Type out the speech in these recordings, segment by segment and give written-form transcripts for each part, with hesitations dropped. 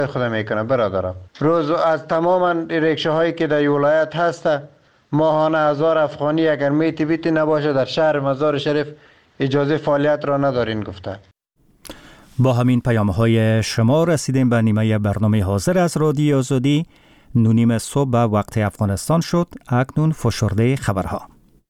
خدا میکنه برادرم. روز از تمام ریکشه هایی که در ولایت هست ماهانه 1000 افغانی اگر میتی بیتی نباشه در شهر مزار شریف اجازه فعالیت را ندارین گفته. با همین پیام‌های شما رسیدیم به نیمه برنامه حاضر از رادیو آزادی. 9:30 صبح به وقت افغانستان شد. اکنون فشرده خبرها.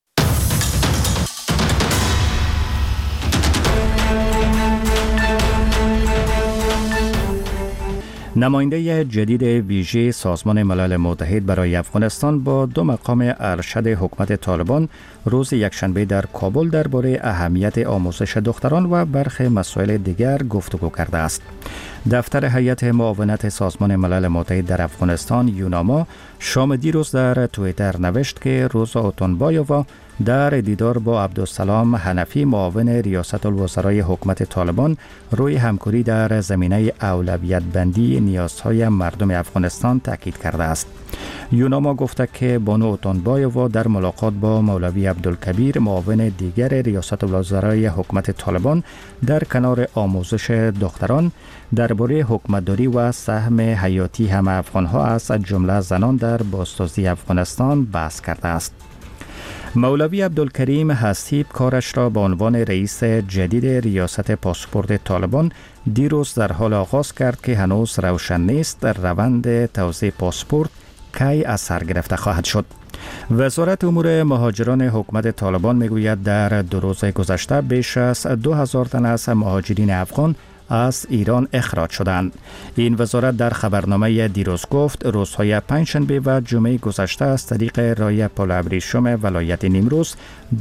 نماینده جدید ویژه سازمان ملل متحد برای افغانستان با 2 مقام ارشد حکومت طالبان روز یکشنبه در کابل درباره اهمیت آموزش دختران و برخی مسائل دیگر گفتگو کرده است. دفتر هیئت معاونت سازمان ملل متحد در افغانستان یوناما شام دیروز در توییتر نوشت که روزا اوتونبایووا در دیدار با عبدالسلام حنفی معاون ریاست الوزرای حکومت طالبان روی همکاری در زمینه اولویت بندی نیازهای مردم افغانستان تاکید کرده است. یوناما گفته که بانو اوتونبایووا در ملاقات با مولوی عبدالکبیر معاون دیگر ریاست الوزرای حکومت طالبان در کنار آموزش دختران درباره حکومتداری و سهم حیاتی همه افغانها از جمله زنان در بازسازی افغانستان بحث کرده است. مولوی عبدالکریم حسیب کارش را به عنوان رئیس جدید ریاست پاسپورت طالبان دیروز در حال آغاز کرد که هنوز روشن نیست روند توزیع پاسپورت کی از سر گرفته خواهد شد. وزارت امور مهاجران حکومت طالبان میگوید در 2 روز گذشته بیش از 2000 تن از مهاجرین افغان از ایران اخراج شدند. این وزارت در خبرنامه دیروز گفت روزهای پنجشنبه و جمعه گذشته از طریق راه پل ابریشم ولایت نیمروز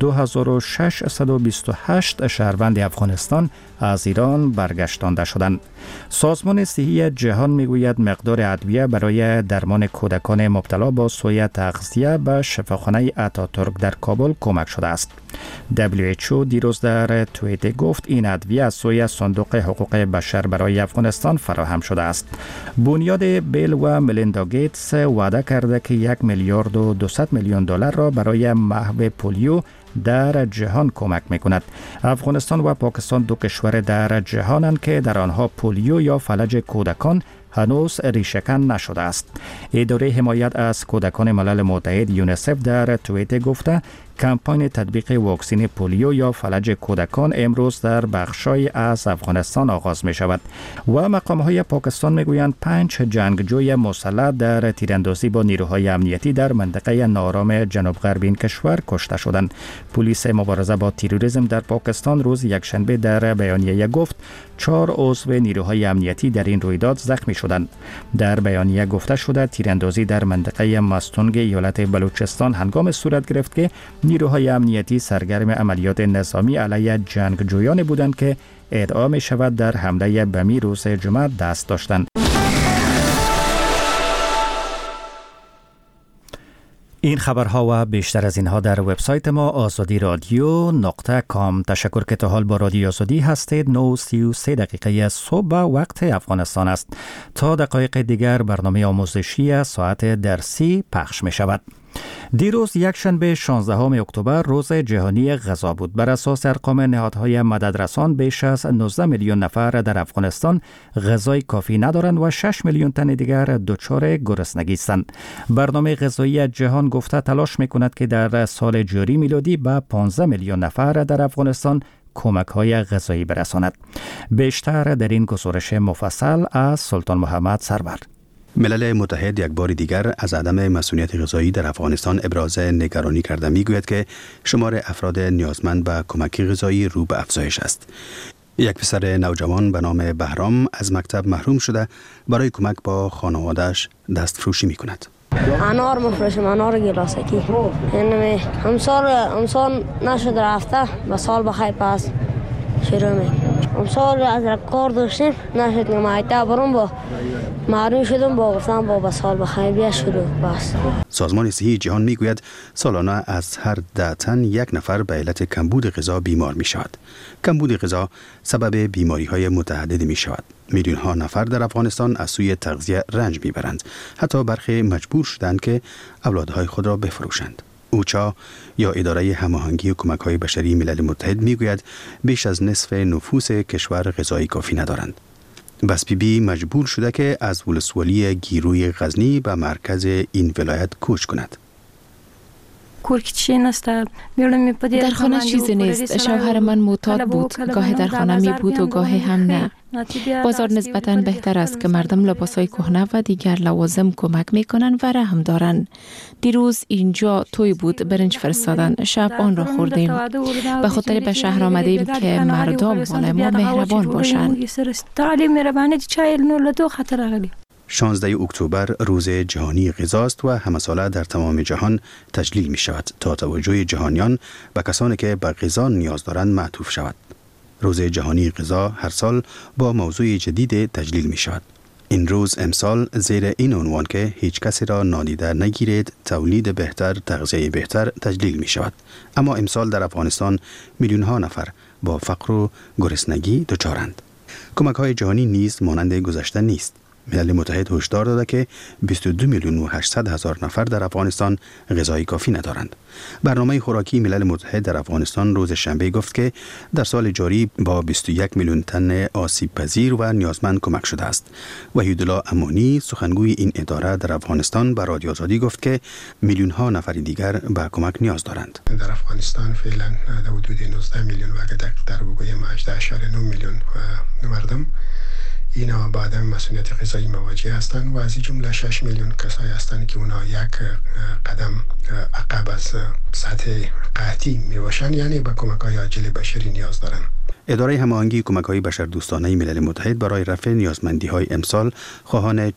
2628 شهروند افغانستان از ایران برگشتانده شدند. سازمان صحی جهان میگوید مقدار ادویه برای درمان کودکان مبتلا با سوء تغذیه به شفاخانه اتاتورک در کابل کمک شده است. WHO دیروز در توییتر گفت این ادویه از سوی صندوق حقوق بشر برای افغانستان فراهم شده است. بنیاد بیل و ملیندا گیتس وعده کرده که 1 میلیارد و 200 میلیون دلار را برای محو پولیو در جهان کمک میکند. افغانستان و پاکستان 2 کشور در جهانند که در آنها پولیو یا فلج کودکان هنوز ریشه‌کن نشده است. اداره حمایت از کودکان ملل متحد یونیسف در توییتر گفته کمپاین تطبیق واکسن پولیو یا فلج کودکان امروز در بخشای از افغانستان آغاز می شود و مقام‌های پاکستان میگویند 5 جنگجوی مسلح در تیراندازی با نیروهای امنیتی در منطقه ناآرام جنوب غربی این کشور کشته شدند. پلیس مبارزه با تروریسم در پاکستان روز یکشنبه در بیانیه گفت 4 عضو نیروهای امنیتی در این رویداد زخمی شدند. در بیانیه گفته شده تیراندازی در منطقه مستونگ ایالت بلوچستان هنگام صورت گرفت که نیروهای امنیتی سرگرم عملیات نظامی علیه جنگجویان بودند که ادعا می شود در حمله بمی روز جمعه دست داشتند. این خبرها و بیشتر از اینها در وبسایت ما azadi.radio.com. تشکر که تا حال با رادیو آزادی هستید. 9:33 صبح وقت افغانستان است. تا دقایق دیگر برنامه آموزشی ساعت درسی پخش می شود. دیروز یکشنبه 16 اکتبر روز جهانی غذا بود. بر اساس ارقام نهادهای مددرسان بیش از 19 میلیون نفر در افغانستان غذای کافی ندارند و 6 میلیون تن دیگر دچار گرسنگی هستند. برنامه غذایی جهان گفته تلاش میکند که در سال جاری میلادی به 15 میلیون نفر در افغانستان کمک‌های غذایی برساند. بیشتر در این گزارش مفصل از سلطان محمد سرور. ملل متحد یک بار دیگر از عدم مسئولیت غذایی در افغانستان ابراز نگرانی کرده میگوید که شمار افراد نیازمند به کمک غذایی رو به افزایش است. یک پسر نوجوان به نام بهرام از مکتب محروم شده برای کمک با خانواده‌اش دستفروشی میکند. انار مفروشم، انار گلاسکی. یعنی امسال نشد رفته و سال بخیر پس شروع می. امسال از کار داشتیم نشد نمایده برام با معلوم شدم با گفتم با سال بخیر بیا شروع بس. سازمان صحی جهان میگوید سالانه از هر 10 تن 1 نفر به علت کمبود غذا بیمار می شود. کمبود غذا سبب بیماری های متعددی می شود. میلیون ها نفر در افغانستان از سوی تغذیه رنج میبرند. حتی برخی مجبور شدند که اولادهای خود را بفروشند. اوچا یا اداره هماهنگی و کمک‌های بشری ملل متحد میگوید بیش از نصف نفوس کشور غذای کافی ندارند. بسپیبی مجبور شده که از ولسوالی گیروی غزنی به مرکز این ولایت کوچ کند. در خانه چیزی نیست. شوهر من معتاد بود. گاهی در خانه می بود و گاهی هم نه. بازار نسبتاً بهتر است که مردم لباسای کهنه و دیگر لوازم کمک می کنند و رحم دارند. دیروز اینجا توی بود، برنج فرستادن. شب آن را خوردیم. به خاطر به شهر آمدیم که مردم مال ما مهربان باشند. 16 اکتبر روز جهانی غذاست و همه ساله در تمام جهان تجلیل می شود تا توجه جهانیان به کسانی که به غذا نیاز دارند معطوف شود. روز جهانی غذا هر سال با موضوع جدید تجلیل می شود. این روز امسال زیر این عنوان که هیچ کسی را نادیده نگیرید، تولید بهتر، تغذیه بهتر تجلیل می شود. اما امسال در افغانستان میلیون ها نفر با فقر و گرسنگی دچارند. کمک های جهانی نیز مانند گذشته نیست. ملل متحد هشدار داده که 22 میلیون و 800 هزار نفر در افغانستان غذای کافی ندارند. برنامه خوراکی ملل متحد در افغانستان روز شنبه گفت که در سال جاری با 21 میلیون تن آسیب پذیر و نیازمند کمک شده است. وحیدالله امانی سخنگوی این اداره در افغانستان به رادیو آزادی گفت که میلیون ها نفر دیگر به کمک نیاز دارند. در افغانستان فعلا در حدود 19 میلیون و در بگویم 18.9 میلیون مردم اینا با عدم مسئولیت غذایی مواجه هستند و از این جمله 6 میلیون کسایی هستند که اونا یک قدم عقب از سطح قحطی می باشند، یعنی به کمک‌های عاجل بشری نیاز دارند. اداره هماهنگی کمک‌های بشردوستانه ملل متحد برای رفع نیازمندی‌های امسال خواهان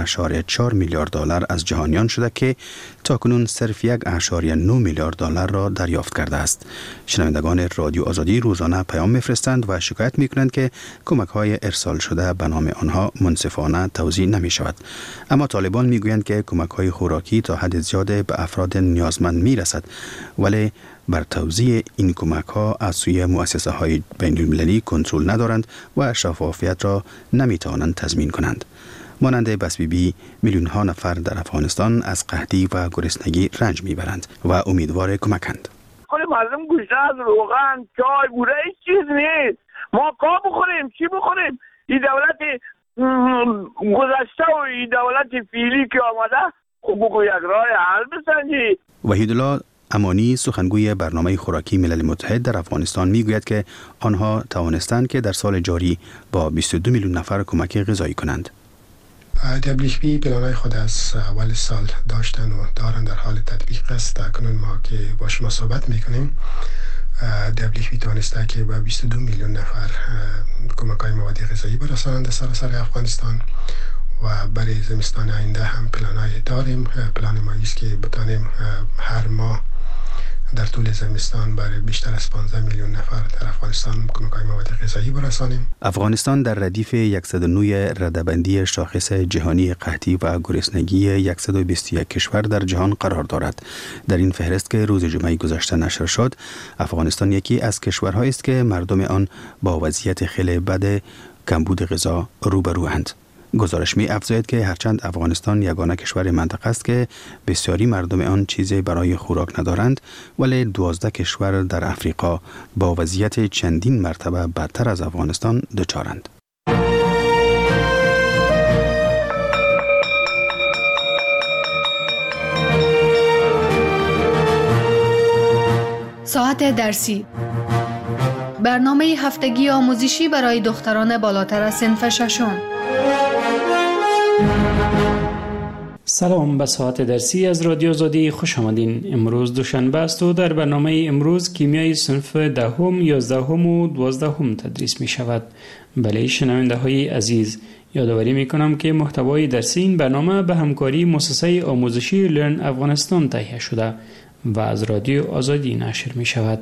4.4 میلیارد دلار از جهانیان شده که تاکنون صرف 1.9 میلیارد دلار را دریافت کرده است. شنوندگان رادیو آزادی روزانه پیام می‌فرستند و شکایت می‌کنند که کمک‌های ارسال شده به نام آنها منصفانه توزیع نمی‌شود. اما طالبان می‌گویند که کمک‌های خوراکی تا حد زیاد به افراد نیازمند می‌رسد، ولی بر توزیع این کمک‌ها از سوی مؤسسه‌های بین‌المللی کنترل ندارند و شفافیت را نمی‌توانند تضمین کنند. مانند بسپیبی میلیون‌ها نفر در افغانستان از قحطی و گرسنگی رنج می‌برند و امیدوار کمکند. مردم گوشت از روغن، چای، بوره هیچ چیز نیست. ما کا بخوریم، چی بخوریم؟ این دولت گذشته و این دولت فعلی که آمده خب بگو یک راه حل بسنجید. وحیدالله امانی سخنگوی برنامه خوراکی ملل متحد در افغانستان میگوید که آنها توانستند که در سال جاری با 22 میلیون نفر کمک غذایی کنند. WFP پلان‌های خود از اول سال داشتن و دارن در حال تطبیق است. اکنون ما که با شما صحبت میکنیم WFP توانسته که با 22 میلیون نفر کمک‌های مواد غذایی برسانند سراسر افغانستان و برای زمستان آینده هم پلان‌های داریم. پلان ما است که بتانیم هر ماه در طول زمستان برای بیشتر از 15 میلیون نفر در افغانستان کمک‌های مواد غذایی برسانیم. افغانستان در ردیف 109 رده‌بندی شاخص جهانی قحطی و گرسنگی 121 کشور در جهان قرار دارد. در این فهرست که روز جمعه گذشته نشر شد، افغانستان یکی از کشورهایی است که مردم آن با وضعیت خیلی بد کمبود غذا روبروند. گزارش می افزاید که هرچند افغانستان یگانه کشور منطقه است که بسیاری مردم آن چیزی برای خوراک ندارند، ولی 12 کشور در افریقا با وضعیت چندین مرتبه بدتر از افغانستان دچارند. ساعت درسی، برنامه هفتگی آموزشی برای دختران بالاتر از صنف ششم. سلام، به ساعت درسی از رادیو آزادی خوش آمدین. امروز دوشنبه است و در برنامه امروز کیمیای صنف 10ام، 11ام و 12ام تدریس می شود. بله شنونده های عزیز، یادآوری می کنم که محتوای درسی این برنامه به همکاری مؤسسه آموزشی لرن افغانستان تهیه شده و از رادیو آزادی نشر می شود.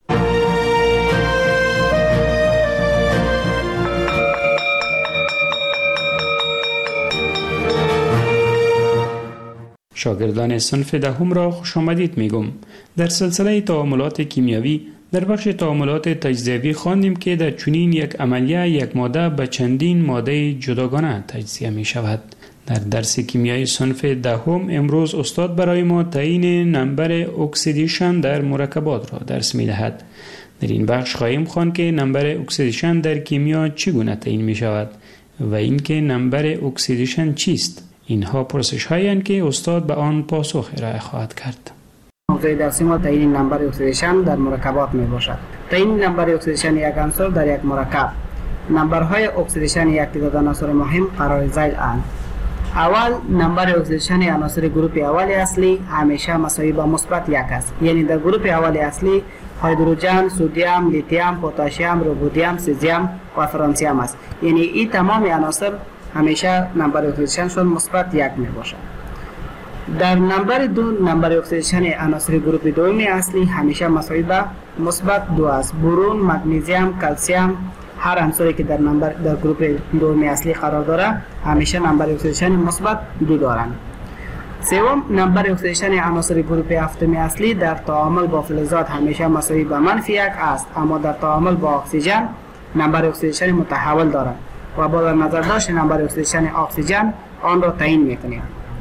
شاگردان صنف 10م را خوش آمدید میگم. در سلسله تعاملات کیمیایی در بخش تعاملات تجزیوی خواندیم که در چنین یک عملیه یک ماده به چندین ماده جداگانه تجزیه می شود. در درس کیمیای صنف 10م امروز استاد برای ما تعیین نمبر اکسیدیشن در مرکبات را درس می دهد. در این بخش خواهیم خواند که نمبر اکسیدیشن در کیمیا چگونه تعیین می شود و اینکه نمبر اکسیدیشن چیست؟ اینها پرسش هایی که استاد به آن پاسخ ارائه خواهد کرد. موضوع درسی ما تعیین نمبر اکسیدیشن در مرکبات می باشد. تعیین نمبر اکسیدیشن یک عنصر در یک مرکب. نمبرهای اکسیدیشن یک تعداد عناصر مهم قرار ذیل اند. اول نمبر اکسیدیشن عناصر گروپ اول اصلی همیشه مساوی با مثبت 1 است. یعنی در گروپ اول اصلی هیدروژن، سدیم، لیتیم، پتاسیم، رودیم، سزیم و فرانسیم است. یعنی این تمام عناصر همیشه نمبر اکسیدیشنشون مثبت 1 می باشد. در نمبر 2 نمبر اکسیدیشن عناصر گروپ دوم اصلی همیشه مساوی با مثبت 2 است. برون، مگنیزیم، کلسیم، هر عنصری که در گروپ دوم اصلی قرار داره همیشه نمبر اکسیدیشن مثبت 2 دارند. سوم نمبر اکسیدیشن عناصر گروپ هفتم اصلی در تعامل با فلزات همیشه مساوی با -1 است، اما در تعامل با اکسیژن نمبر اکسیدیشن متحول دارد و با نظر داشت نمبر اکسیدیشن اکسیژن آن را تعیین میکنیم.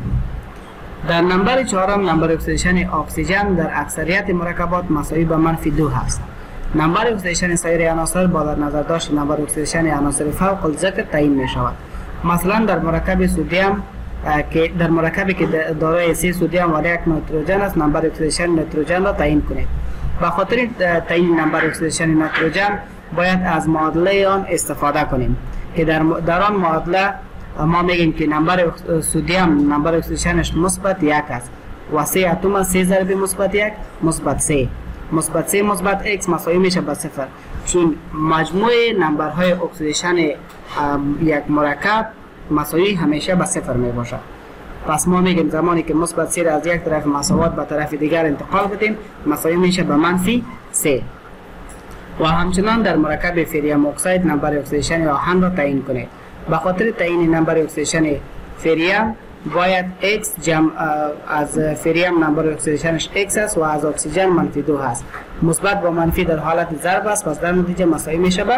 در نمبر 4 نمبر اکسیدیشن اکسیژن در اکثریت مرکبات مساوی با -2 است. نمبر اکسیدیشن سایر عناصر با در نظر داشت نمبر اکسیدیشن عناصر فوق الذکر تعیین می شود. مثلا در مرکب سدیم در مرکبی که دارای 3 سدیم و 1 نیتروژن است نمبر اکسیدیشن نیتروژن را تعیین کنید. به خاطر تعیین نمبر اکسیدیشن نیتروژن باید از معادله آن استفاده کنیم که در آن معادله ما میگیم که نمبر سدیم نمبر اکسیدیشنش مثبت 1 است و 3 اتم 3 ضرب مثبت 1 مثبت 3 مثبت 3 مثبت x مساوی میشه به 0، چون مجموع نمبرهای اکسیدیشن یک مرکب مساوی همیشه به 0 می باشد. پس ما میگیم زمانی که مثبت 3 از یک طرف مساوات به طرف دیگر انتقال بدیم مساوی میشه به -3. و همچنان در مرکب فریم اکساید نمبر اکسیدیشن آهن را تعیین کنید. به خاطر تعیین نمبر اکسیدیشن فریم باید x جمع از فریم نمبر اکسیدیشنش x است و از اکسیژن -2 است. مثبت با منفی در حالت ضرب است، پس در نتیجه مساوی میشه به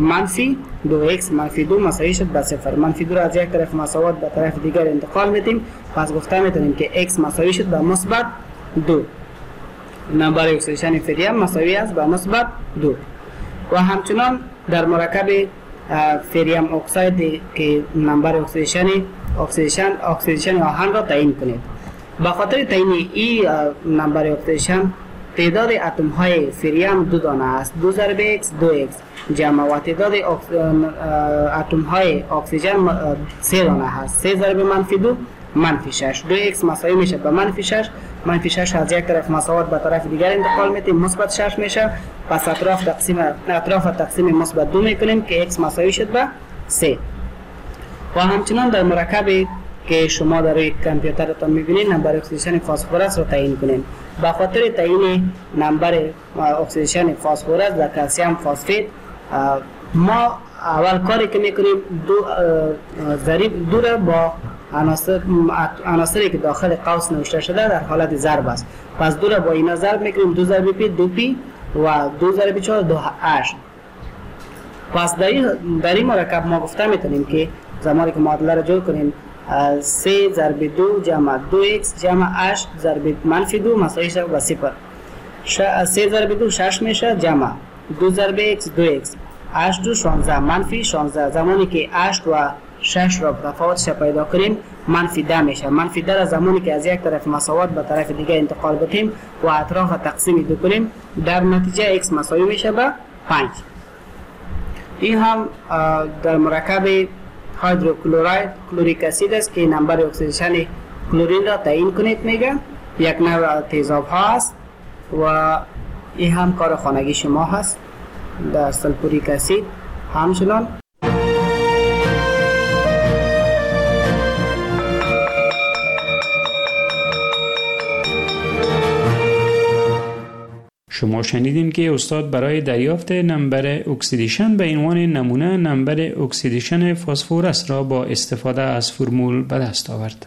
-2x -2 مساوی شد به 0. -2 را از یک طرف مساوات به طرف دیگر انتقال میدیم، پس گفته میتونیم که x مساوی شد به -2. نمبر اکسیدیشن فریم مساوی است به -2. و همچنان در مرکب فریم اکساید که نمبر اکسیدیشن آهن را تعیین کنید. به خاطر تعیین این نمبر اکسیدیشن تعداد اتم های فریم 2 دانه است. 2 ضرب x 2x جمع و تعداد اتم های اکسیژن 3 دانه است. 3 ضرب -2 -6. 2x مساوی میشه به -6. -6 از یک طرف مساوات به طرف دیگر انتقال میدیم مثبت 6 میشه. پس اطراف تقسیم مثبت 2 میکنیم که x مساوی شد به 3. و همچنان در مرکبی که شما در روی کامپیوترتان میبینید نمبر اکسیدیشن فسفرس رو تعیین کنید. به خاطر تعیین نمبر اکسیدیشن فسفرس در کلسیم فسفید ما اول کاری که میکنیم دو را با عناصری که داخل قوس نوشته شده در حالت ضرب است. پس 2 را با اینا ضرب میکنیم. 2 ضرب پی 2p و 2 ضرب 4 2h. پس در این مرکب ما گفته میتونیم که زمانی که معادله را جور کنیم 3 ضرب 2 جمع 2x جمع h ضرب -2 مساوی شد به 0. 3 ضرب 2 6 میشه جمع 2 ضرب x 2x h 2 16 -16. زمانی که h و 6 را تفاوتش پیدا کنیم -10 میشه. -10 را زمانی که از یک طرف مساوات به طرف دیگه انتقال بدیم و اطراف تقسیم 2 کنیم در نتیجه x مساوی میشه به 5. این هم در مرکب هیدروکلوراید کلوریک اسید است که نمبر اکسیدیشن کلورین را تعیین کنید میگه. یک نوع تیزاب ها است و این هم کار خانگی شما هست در سلفوریک اسید. همچنان شما شنیدین که استاد برای دریافت نمبر اکسیدیشن به عنوان نمونه نمبر اکسیدیشن فسفرس را با استفاده از فرمول به دست آورد.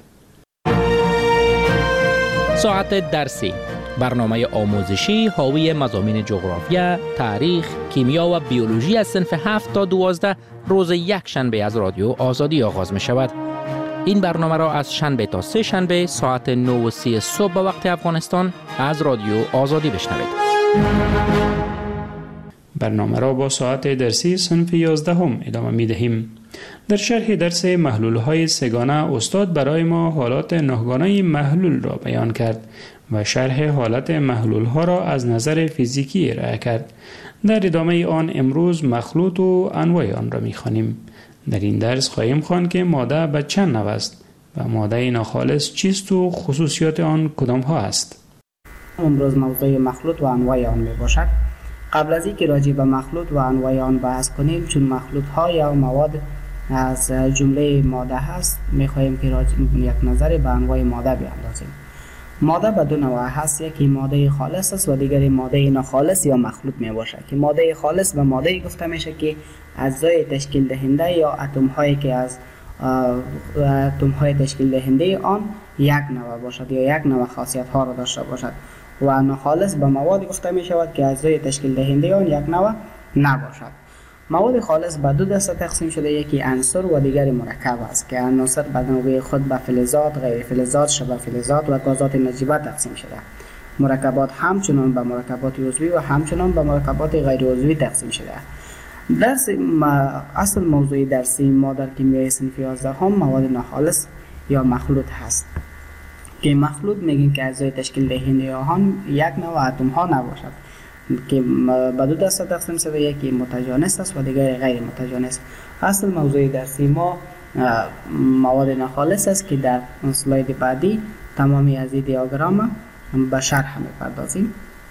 ساعت درسی، برنامه آموزشی حاوی مضامین جغرافیا، تاریخ، کیمیا و بیولوژی از صنف 7 تا 12 روز یک شنبه از رادیو آزادی آغاز می شود. این برنامه را از شنبه تا سه شنبه ساعت 9:30 صبح به وقت افغانستان از رادیو آزادی بشنوید. برنامه را با ساعت درسی صنف 11 ادامه می دهیم. در شرح درس محلول‌های سه‌گانه استاد برای ما حالات نهگانه محلول را بیان کرد و شرح حالت محلول‌ها را از نظر فیزیکی ارائه کرد. در ادامه آن امروز مخلوط و انواع آن را می‌خوانیم. در این درس خواهیم خواند که ماده به چند نوع است و ماده ناخالص چیست و خصوصیات آن کدام ها است. امروز موضوع مخلوط و انواع آن میباشد. قبل از اینکه راجع به مخلوط و انواع آن بحث کنیم، چون مخلوط ها یا مواد از جمله ماده هست، میخواهیم که یک نظر به انواع ماده بیاندازیم. ماده به دو نوع هست، یکی ماده خالص است و دیگری ماده ناخالص یا مخلوط میباشد. که ماده خالص به ماده گفته میشه که اجزای تشکیل دهنده یا اتم هایی که از اتم های تشکیل دهنده آن یک نوع باشد یا یک نوع خاصیت ها را داشته باشد. و ناخالص به مواد گفته می شود که اجزای تشکیل دهنده آن یک نوع نباشد. مواد خالص به دو دسته تقسیم شده، یکی عنصر و دیگری مرکب است که عناصر به نوبه خود به فلزات، غیر فلزات، شبه فلزات و گازات نجیبه تقسیم شده. مرکبات همچنان به مرکبات عضوی و همچنان به مرکبات غیر عضوی تقسیم شده. درس اصل موضوع درسی ما در کیمیای صنف 11 هم مواد ناخالص یا مخلوط هست که مخلوط میگیم که اجزای تشکیل دهنده آن یک نوع اتم ها نباشد که به دو دسته تقسیم شده، یکی متجانس است و دیگری غیر متجانس. اصل موضوع درسی ما مواد ناخالص است که در اسلاید بعدی تمامی از این دیاگرام به شرح میپردازیم.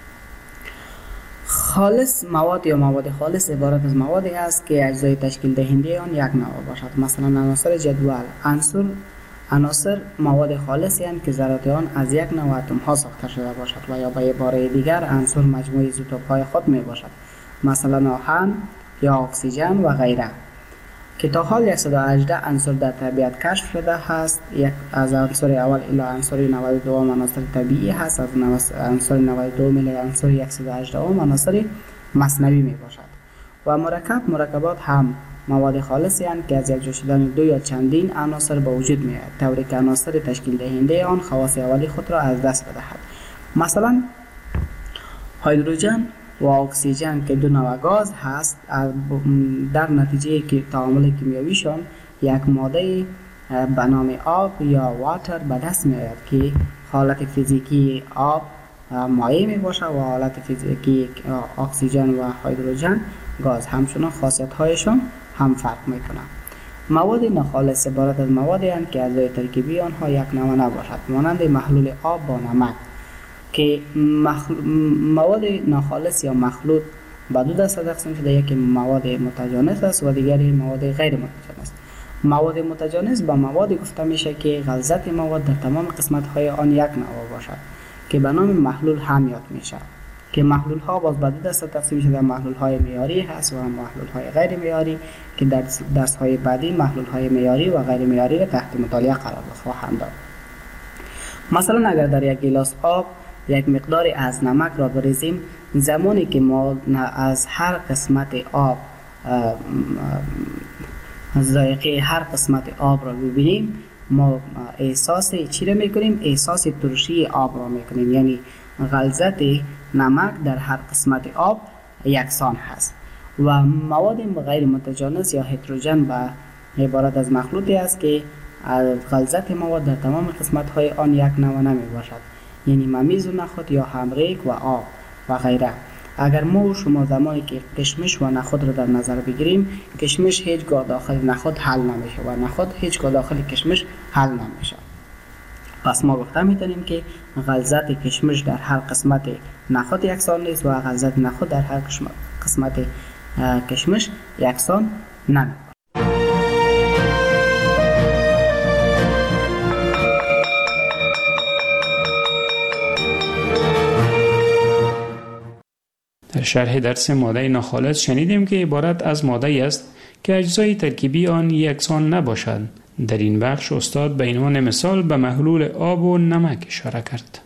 خالص مواد یا مواد خالص عبارت از موادی است که اجزای تشکیل دهنده آن یک نوع باشد. مثلا عناصر جدول عناصر مواد خالصی هستند که ذرات آن از یک نوع اتم ها ساخته شده باشد و یا به عباره دیگر عنصر مجموعه ایزوتوپ های خود می باشد، مثلا آهن یا اکسیژن و غیره. که تا حال 118 عنصر در طبیعت کشف شده هست. یک از عنصر اول الی عنصر 92 عناصر طبیعی هست، از عنصر 92 میلی عنصر 118 عناصر مصنوعی می باشد. و مرکبات هم مواد خالصی هستند که از یک جا شدن دو یا چندین عناصر به وجود می آید، طوری که عناصر تشکیل دهنده آن خواص اولی خود را از دست بدهد. مثلا هیدروژن و اکسیژن که دو نوع گاز هست، در نتیجه که تعامل کیمیاییشان یک ماده به نام آب یا واتر به دست می آید که حالت فیزیکی آب مایع می باشد و حالت فیزیکی اکسیژن و هیدروژن گاز. همچنان خاصیت هایشان هم فرق می کنند. مواد ناخالص عبارت از موادی هستند که اجزای ترکیبی آنها یک نوع نباشد، مانند محلول آب با نمک. که مواد ناخالص یا مخلوط به دو دسته تقسیم شده، یکی مواد متجانس است و دیگری مواد غیر متجانس. مواد متجانس به مواد گفته میشه که غلظت مواد در تمام قسمت های آن یک نوع باشد که به نام محلول هم یاد میشه. که محلول ها باز به دو دسته تقسیم شده، محلول های معیاری هست و محلول های غیر معیاری که در درس های بعدی محلول های معیاری و غیر معیاری را تحت مطالعه قرار خواهند داد. مثلا اگر در یک گیلاس آب یک مقداری از نمک را بریزیم، زمانی که ما از هر قسمت آب ذائقه هر قسمت آب را ببینیم، ما احساس چی را میکنیم؟ احساس ترشی آب را میکنیم. یعنی غلظت نمک در هر قسمت آب یکسان هست. و مواد غیر متجانس یا هتروژن به عبارت از مخلوطی است که غلظت مواد در تمام قسمت های آن یک نوع نمی باشد، یعنی ممیز و نخود یا همریک و آب و غیره. اگر ما و شما زمانی که کشمش و نخود را در نظر بگیریم، کشمش هیچگاه داخل نخود حل نمیشه و نخود هیچگاه داخل کشمش حل نمیشه. پس ما گفته میتونیم که غلظت کشمش در هر قسمت نخود یکسان نیست و غلظت نخود در هر قسمت کشمش یکسان نمیشه. در شرح درس ماده ناخالص شنیدیم که عبارت از ماده است که اجزای ترکیبی آن یکسان نباشد. در این بخش استاد به عنوان مثال به محلول آب و نمک اشاره کرد.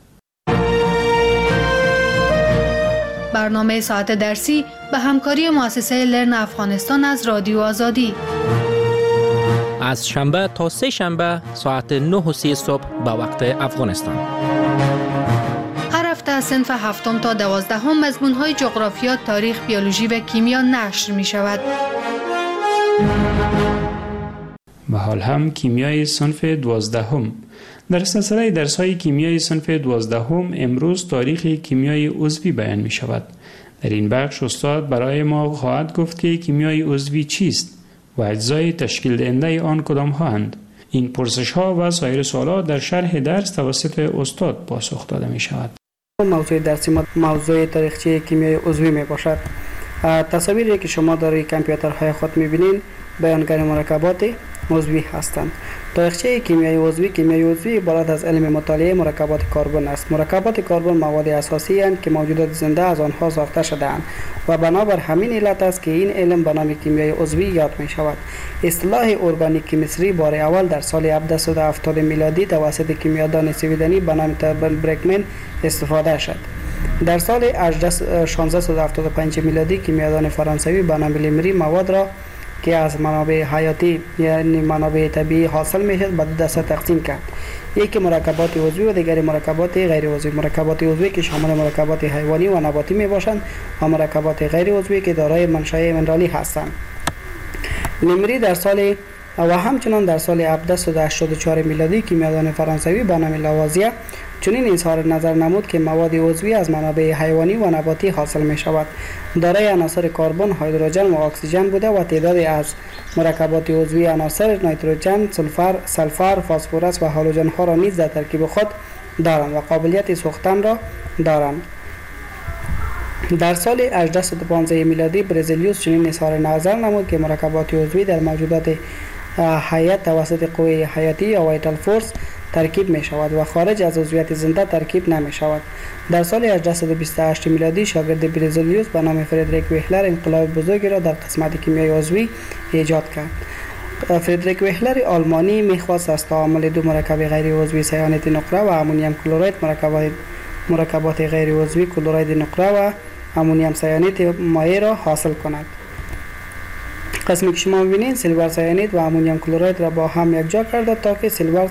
برنامه ساعت درسی به همکاری مؤسسه لرن افغانستان از رادیو آزادی. از شنبه تا سه شنبه ساعت 9:30 صبح به وقت افغانستان. هر هفته از صنف 7 تا 12 مضمون‌های جغرافیا، تاریخ، بیولوژی و کیمیا نشر می شود. و حال هم کیمیای صنف 12 در سلسله درس‌های کیمیای صنف 12 امروز تاریخ کیمیای عضوی بیان می شود. در این بخش استاد برای ما خواهد گفت که کیمیای عضوی چیست و اجزای تشکیل دهنده آن کدام هستند. این پرسش ها و سایر سوالات در شرح درس توسط استاد پاسخ داده می شود. موضوع درسی ما موضوع تاریخچه کیمیای عضوی می باشد. تصاویری که شما در کامپیوترهای خود می بینید بیانگر مرکبات عضوی هستند. تاریخچه کیمیای عضوی عبارت از علم مطالعه مرکبات کربن است. مرکبات کربن مواد اساسی اند که موجودات زنده از آنها ساخته شده‌اند و بنابر همین علت است که این علم به نام کیمیای عضوی یاد می شود. اصطلاح ارگانیک کیمستری بار اول در سال 1770 میلادی توسط کیمیادان سویدنی به نام تربن برکمن استفاده شد. در سال 1675 میلادی کیمیادان فرانسوی به نام لیمری مواد را که از منابع حیاتی یعنی منابع طبیعی حاصل میشد به دو دسته تقسیم کرد. یکی مرکبات عضوی و دیگری مرکبات غیر عضوی. مرکبات عضوی که شامل مرکبات حیوانی و نباتی می باشند و مرکبات غیر عضوی که دارای منشأ منرالی هستند. لیمری در سال و همچنان در سال 1784 میلادی کیمیادان فرانسوی به نام لاوازیه چنین اظهار نظر نمود که مواد عضوی از منابع حیوانی و نباتی حاصل می شود. دارای عناصر کربن، هیدروژن و اکسیژن بوده و تعدادی از مرکبات عضوی عناصر نیتروژن، سلفر، فسفرس و هالوژن ها را نیز در ترکیب خود دارند و قابلیت سوختن را دارند. در سال 1815 میلادی برزیلیوس چنین اظهار نظر نمود که مرکبات عضوی در موجودات حیات توسط قوه حیاتی یا وایتال فورس ترکیب می شود و خارج از عضویت زنده ترکیب نمی شود. در سال 1828 میلادی شاگرد برزیلیوس به نام فردریک وهلر انقلاب بزرگی را در قسمت کیمیای عضوی ایجاد کرد. فردریک وهلر آلمانی می‌خواست از تعامل دو مرکب غیر عضوی سیانت نقره و امونیم کلراید مرکبات غیر عضوی کلراید نقره و امونیم سیانت مایع را حاصل کند. قسمی که شما می‌بینید سیلور سیانید و امونیم کلراید را با هم یکجا کرده تا که سیلور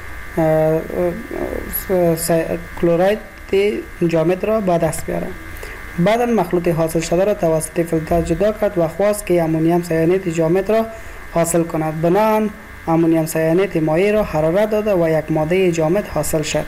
کلراید جامد را به دست بیارد. بعدا مخلوط حاصل شده را توسط فیلتر جدا کرد و خواست که امونیم سیانید جامد را حاصل کند. بنابراین امونیم سیانید مایع را حرارت داده و یک ماده جامد حاصل شد.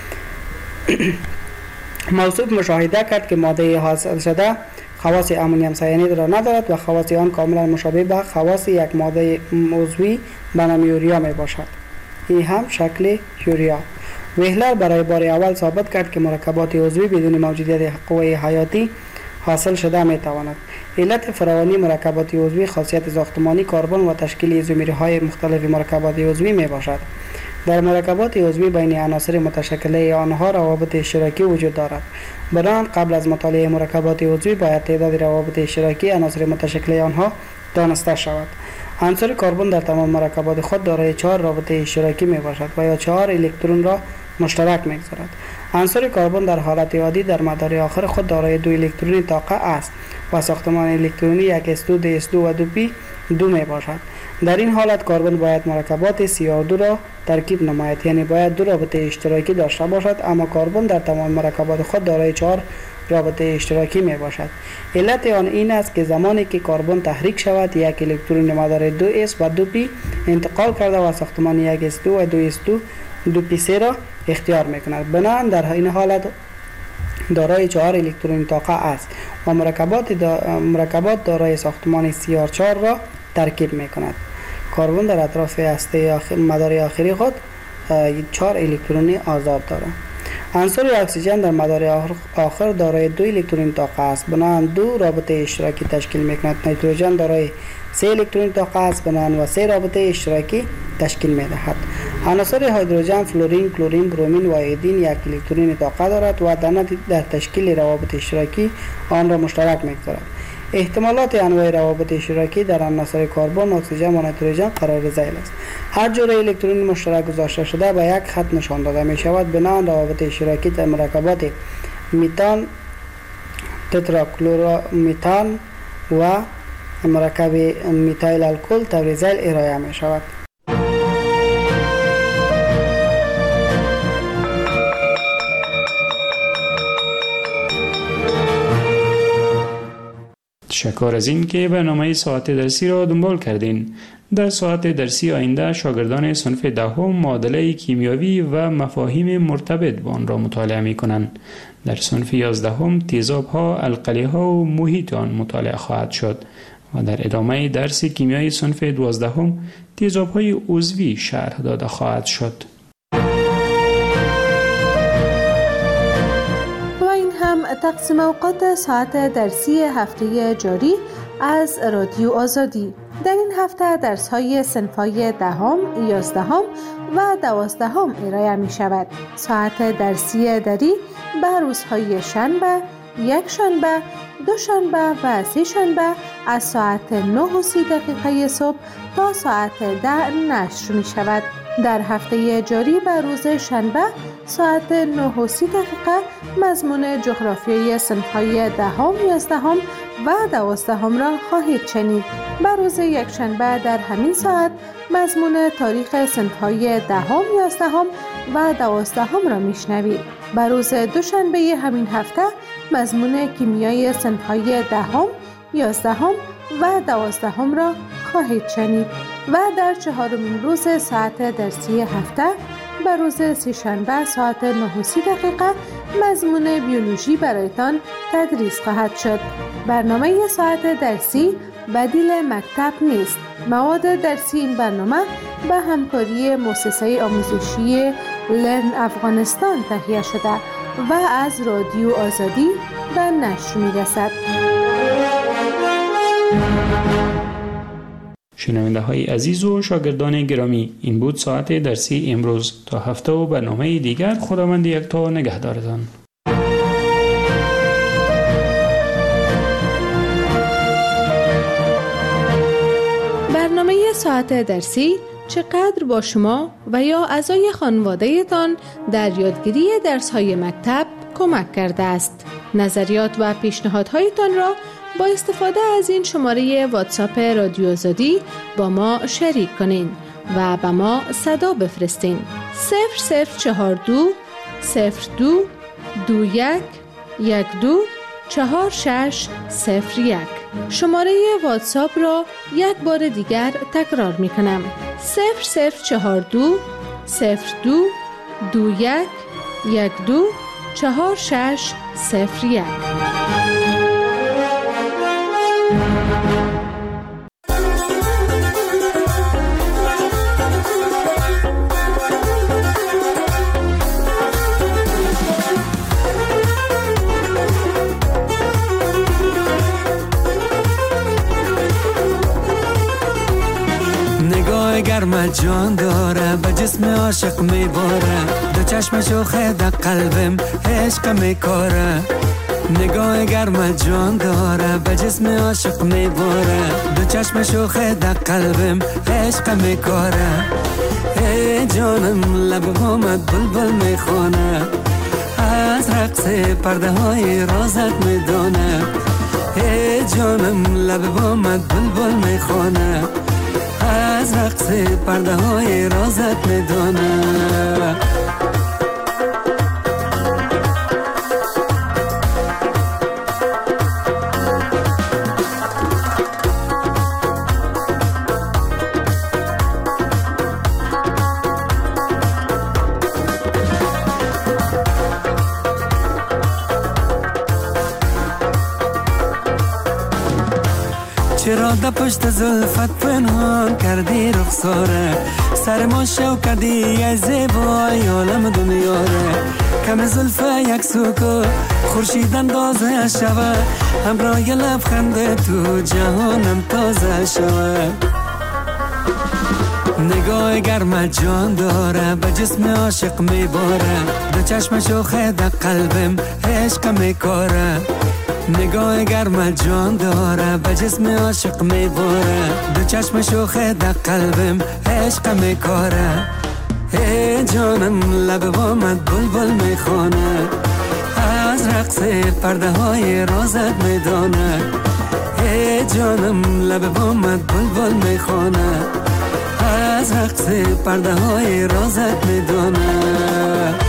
موصوف مشاهده کرد که ماده حاصل شده خواص امونیم سیانید را ندارد و خواص آن کاملا مشابه به خواص یک ماده عضوی به نام یوریا می باشد. این هم شکل یوریا. وهلر برای بار اول ثابت کرد که مرکبات عضوی بدون موجودیت قوه حیاتی حاصل شده می تواند. علت فراوانی مرکبات عضوی خاصیت ساختمانی کربن و تشکیل ایزومرهای مختلف مرکبات عضوی می باشد. در مرکبات عضوی بین عناصر متشکله آنها روابط اشتراکی وجود دارد. بنابراین قبل از مطالعه مرکبات عضوی باید تعداد روابط اشتراکی عناصر متشکله آنها دانسته شود. عنصر کربن در تمام مرکبات خود دارای 4 رابطه اشتراکی می باشد و یا 4 الکترون را مشترک می‌گذارد. عنصر کربن در حالت عادی در مدار آخر خود دارای 2 الکترون طاقه است و ساختمان الکترونی 1s2 2s2 و 2p2 می باشد. در این حالت کربن باید مرکبات CR2 را ترکیب نماید، یعنی باید 2 رابطه اشتراکی داشته باشد، اما کربن در تمام مرکبات خود دارای 4 رابطه اشتراکی می باشد. علت آن این است که زمانی که کربن تحریک شود یک الکترون مدار 2s و 2p انتقال کرده و ساختمان 1s2 و 2s2 2p3 را اختیار می کند. بنابراین در این حالت دارای 4 الکترون طاقه است و مرکبات دارای ساختمان CR4 را ترکیب می کند. کربن در اطراف هسته مدار آخری خود 4 الکترون آزاد دارد. عنصر اکسیژن در مدار آخر دارای 2 الکترون طاقه است، بنابراین 2 رابطه اشتراکی تشکیل می کند. نیتروژن دارای 3 الکترون طاقه است، بنابراین و 3 رابطه اشتراکی تشکیل می دهد. عناصر هیدروژن، فلورین، کلورین، برومین و ایودین 1 الکترون طاقه دارد و در تشکیل روابط اشتراکی آن را مشترک می‌گذارد. احتمالات انواع روابط اشتراکی در عناصر کربن، اکسیژن و نیتروژن قرار ذیل است. هر جور الکترون مشترک گذاشته شده به یک خط نشان داده می شود. بنابراین روابط اشتراکی در مرکبات میتان، تتراکلورمیتان و مرکب میتایل الکل طور ذیل ارائه می شود. تشکر از این که برنامه ساعت درسی را دنبال کردین. در ساعت درسی آینده شاگردان صنف دهم معادله کیمیاوی و مفاهیم مرتبط با آن را مطالعه می کنند. در صنف 11 تیزاب‌ها، القلی‌ها و محیط آن مطالعه خواهد شد و در ادامه درس کیمیای صنف 12 تیزاب‌های عضوی شرح داده خواهد شد. و این هم تقسیم اوقات ساعت درسی هفته جاری از رادیو آزادی. در این هفته درس‌های صنف‌های 10، 11 و 12 ارائه می شود. ساعت درسی دری به روزهای شنبه، یک شنبه، دو شنبه و سه شنبه از ساعت 9:30 صبح تا ساعت 10 نشر می شود. در هفته جاری به روز شنبه ساعت 9:30 مضمون جغرافیای صنف‌های 10، 11 و 12 را خواهید شنید. به روز یک شنبه در همین ساعت مضمون تاریخ صنف‌های 10، 11 و 12 را میشنوید. به روز دوشنبه همین هفته مضمون کیمیای صنف‌های 10، 11 و 12 را خواهید شنید و در چهارمین روز ساعت درسی هفته به روز سه‌شنبه ساعت 9:30 مضمون بیولوژی برایتان تدریس خواهد شد. برنامه ساعت درسی بدیل مکتب نیست. مواد درسی این برنامه به همکاری مؤسسه آموزشی لرن افغانستان تهیه شده و از رادیو آزادی به نشر می‌رسد. شنونده های عزیز و شاگردان گرامی، این بود ساعت درسی امروز. تا هفته و برنامه دیگر خداوند یکتا نگهدارتان. برنامه ساعت درسی چقدر با شما و یا اعضای خانواده تان در یادگیری درس‌های مکتب کمک کرده است. نظریات و پیشنهادهایتان را با استفاده از این شماره واتساپ رادیو آزادی با ما شریک کنین و به ما صدا بفرستین. 0042 02 21 12 4601. شماره واتساپ را یک بار دیگر تکرار می کنم. 0042 02 21 12 4601. گرم جان داره به جسم عاشق میباره، دو چشمشو خیده قلبم عشق میکاره. نگاه گرم جان داره به جسم عاشق میباره، دو چشمشو خیده قلبم عشق میکاره. ای جانم لب بامت بلبل میخونه، از رقص پرده های رازت میدونه. ای جانم لب بامت بلبل میخونه، از رقص پرده های رازت میدونه. چرا در پشت زلفت پنهان کردی رخساره، سر ما شو کردی ای زیبای عالم دنیاره. کم زلفه یک سوکو خورشید اندازه شوه، همراه لبخند تو جهانم تازه شوه. نگاه گرم جان داره به جسم عاشق میباره، دو چشمشو خیده قلبم عشق میکاره. نگاه گرم جان داره به جسم عاشق میباره، دو چشمشو خیده قلبم عشق میکاره. ای جانم لب بامت بلبل میخونه، از رقص پرده های رازت میدونه. ای جانم لب بامت بلبل میخونه، از رقص پرده های رازت میدونه.